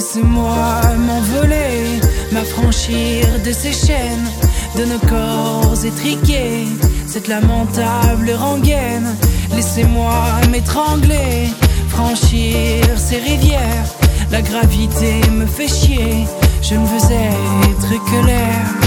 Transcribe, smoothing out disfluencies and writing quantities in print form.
Laissez-moi m'envoler, m'affranchir de ces chaînes, de nos corps étriqués, cette lamentable rengaine. Laissez-moi m'étrangler, franchir ces rivières. La gravité me fait chier, je ne veux être que l'air.